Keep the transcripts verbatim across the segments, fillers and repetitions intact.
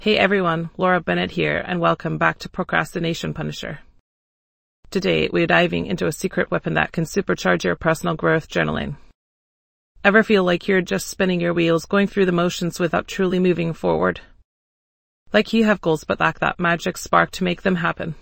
Hey everyone, Laura Bennett here, and welcome back to Procrastination Punisher. Today, we're diving into a secret weapon that can supercharge your personal growth: journaling. Ever feel like you're just spinning your wheels, going through the motions without truly moving forward? Like you have goals but lack that magic spark to make them happen?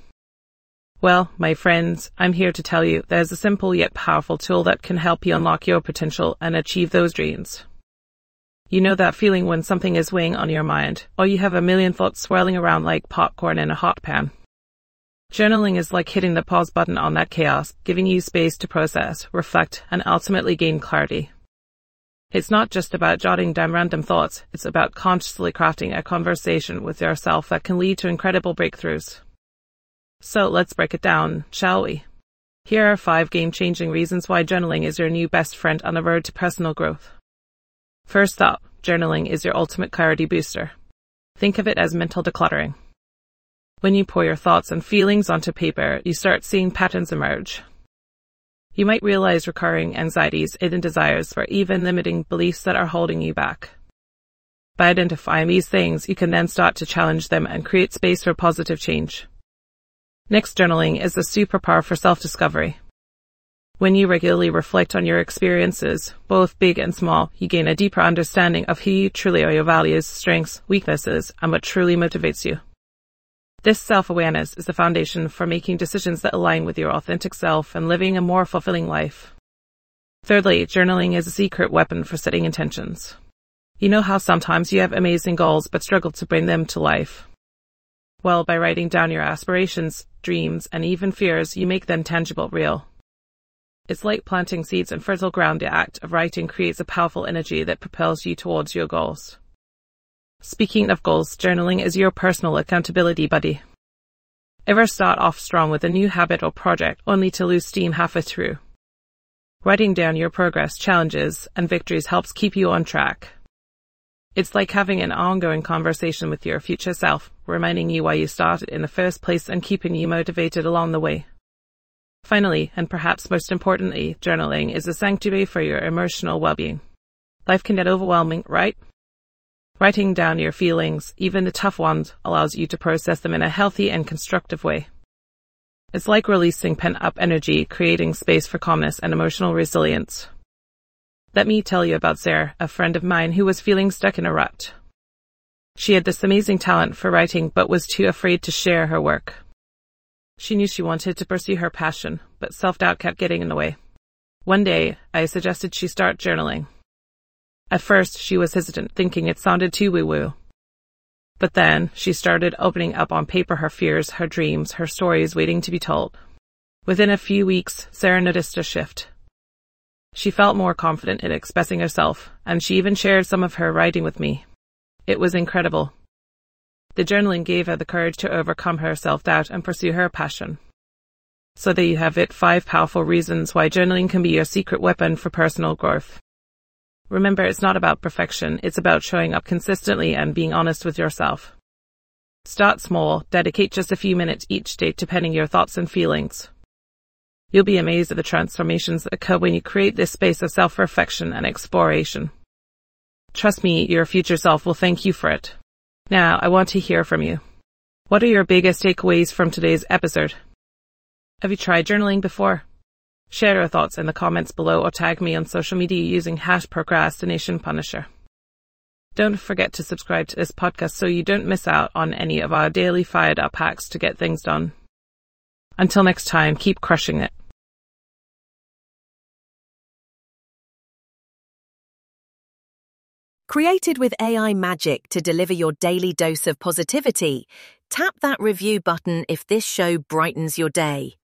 Well, my friends, I'm here to tell you there's a simple yet powerful tool that can help you unlock your potential and achieve those dreams. You know that feeling when something is weighing on your mind, or you have a million thoughts swirling around like popcorn in a hot pan? Journaling is like hitting the pause button on that chaos, giving you space to process, reflect, and ultimately gain clarity. It's not just about jotting down random thoughts, it's about consciously crafting a conversation with yourself that can lead to incredible breakthroughs. So let's break it down, shall we? Here are five game-changing reasons why journaling is your new best friend on the road to personal growth. First up, journaling is your ultimate clarity booster. Think of it as mental decluttering. When you pour your thoughts and feelings onto paper, you start seeing patterns emerge. You might realize recurring anxieties, hidden desires, or even limiting beliefs that are holding you back. By identifying these things, you can then start to challenge them and create space for positive change. Next, journaling is a superpower for self-discovery. When you regularly reflect on your experiences, both big and small, you gain a deeper understanding of who you truly are, your values, strengths, weaknesses, and what truly motivates you. This self-awareness is the foundation for making decisions that align with your authentic self and living a more fulfilling life. Thirdly, journaling is a secret weapon for setting intentions. You know how sometimes you have amazing goals but struggle to bring them to life? Well, by writing down your aspirations, dreams, and even fears, you make them tangible, real. It's like planting seeds in fertile ground. The act of writing creates a powerful energy that propels you towards your goals. Speaking of goals, journaling is your personal accountability buddy. Ever start off strong with a new habit or project only to lose steam halfway through? Writing down your progress, challenges, and victories helps keep you on track. It's like having an ongoing conversation with your future self, reminding you why you started in the first place and keeping you motivated along the way. Finally, and perhaps most importantly, journaling is a sanctuary for your emotional well-being. Life can get overwhelming, right? Writing down your feelings, even the tough ones, allows you to process them in a healthy and constructive way. It's like releasing pent-up energy, creating space for calmness and emotional resilience. Let me tell you about Sarah, a friend of mine who was feeling stuck in a rut. She had this amazing talent for writing but was too afraid to share her work. She knew she wanted to pursue her passion, but self-doubt kept getting in the way. One day, I suggested she start journaling. At first, she was hesitant, thinking it sounded too woo-woo. But then, she started opening up on paper her fears, her dreams, her stories waiting to be told. Within a few weeks, Sarah noticed a shift. She felt more confident in expressing herself, and she even shared some of her writing with me. It was incredible. The journaling gave her the courage to overcome her self-doubt and pursue her passion. So there you have it, five powerful reasons why journaling can be your secret weapon for personal growth. Remember, it's not about perfection, it's about showing up consistently and being honest with yourself. Start small, dedicate just a few minutes each day to penning your thoughts and feelings. You'll be amazed at the transformations that occur when you create this space of self-reflection and exploration. Trust me, your future self will thank you for it. Now, I want to hear from you. What are your biggest takeaways from today's episode? Have you tried journaling before? Share your thoughts in the comments below or tag me on social media using hash Procrastination Punisher. Don't forget to subscribe to this podcast so you don't miss out on any of our daily fired up hacks to get things done. Until next time, keep crushing it. Created with A I magic to deliver your daily dose of positivity, tap that review button if this show brightens your day.